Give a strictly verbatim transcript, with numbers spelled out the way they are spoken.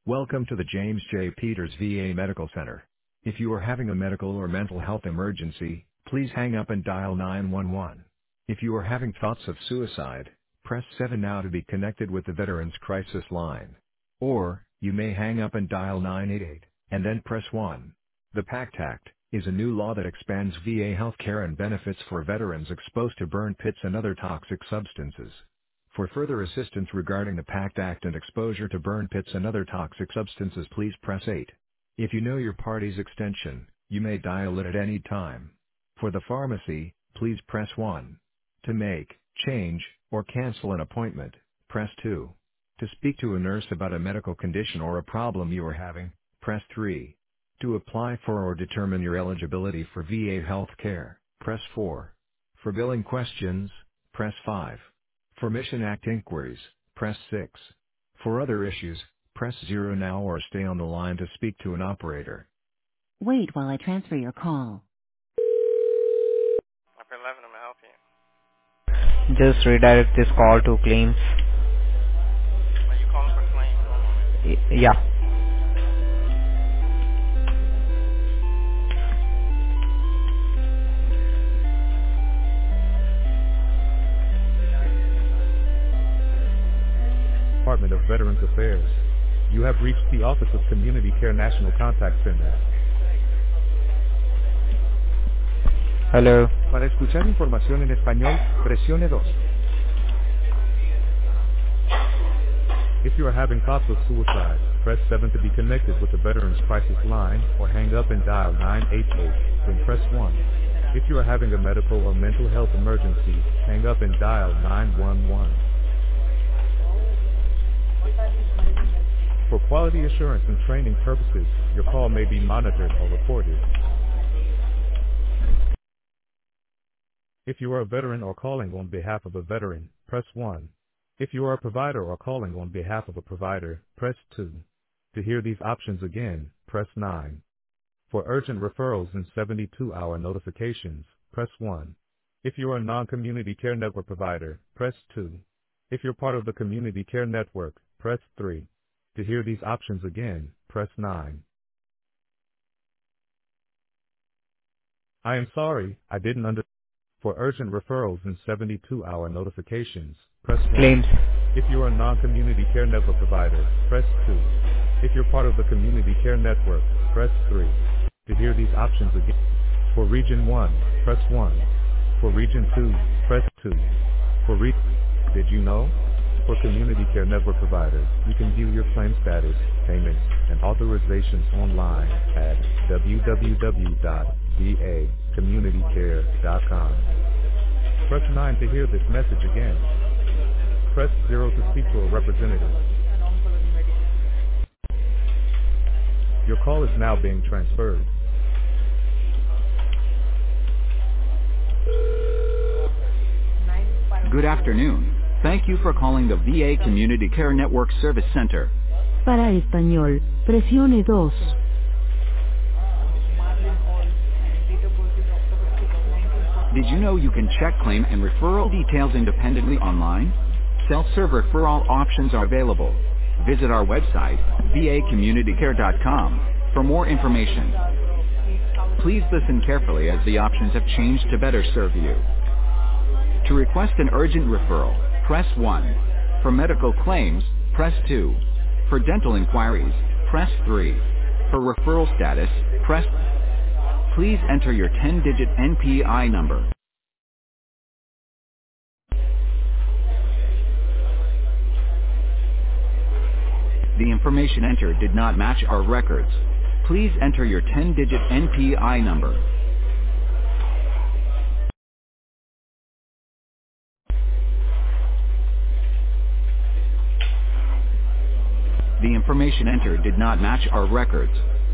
Welcome to the James J. Peters V A Medical Center. If you are having a medical or mental health emergency, please hang up and dial nine one one. If you are having thoughts of suicide, press seven now to be connected with the Veterans Crisis Line. Or, you may hang up and dial nine eight eight, and then press one. The PACT Act is a new law that expands V A health care and benefits for veterans exposed to burn pits and other toxic substances. For further assistance regarding the PACT Act and exposure to burn pits and other toxic substances, please press eight. If you know your party's extension, you may dial it at any time. For the pharmacy, please press one. To make, change, or cancel an appointment, press two. To speak to a nurse about a medical condition or a problem you are having, press three. To apply for or determine your eligibility for V A health care, press four. For billing questions, press five. For Mission Act inquiries, press six. For other issues, press zero now or stay on the line to speak to an operator. Wait while I transfer your call. Upper eleven, I'm gonna help you. Just redirect this call to claims. Are you calling for claims? One moment. Y- Yeah. Department of Veterans Affairs. You have reached the Office of Community Care National Contact Center. Hello. Para escuchar información en español, presione dos. If you are having thoughts of suicide, press seven to be connected with the Veterans Crisis Line, or hang up and dial nine eight eight, then press one. If you are having a medical or mental health emergency, hang up and dial nine one one. For quality assurance and training purposes, your call may be monitored or recorded. If you are a veteran or calling on behalf of a veteran, press one. If you are a provider or calling on behalf of a provider, press two. To hear these options again, press nine. For urgent referrals and seventy-two hour notifications, press one. If you are a non-community care network provider, press two. If you're part of the community care network, press three. To hear these options again, press nine. I am sorry, I didn't understand. For urgent referrals and seventy-two hour notifications, press one. Claims. If you are a non-community care network provider, press two. If you're part of the community care network, press three. To hear these options again, for Region one, press one. For Region two, press two. For Region, did you know? For community care network providers, you can view your claim status, payments, and authorizations online at w w w dot v a community care dot com. Press nine to hear this message again. Press zero to speak to a representative. Your call is now being transferred. Good afternoon. Thank you for calling the V A Community Care Network Service Center. Para español, presione dos. Did you know you can check claim and referral details independently online? Self-serve referral options are available. Visit our website, v a community care dot com, for more information. Please listen carefully as the options have changed to better serve you. To request an urgent referral, press one. For medical claims, press two. For dental inquiries, press three. For referral status, press. Please enter your ten digit N P I number. The information entered did not match our records. Please enter your ten digit N P I number. The information entered did not match our records.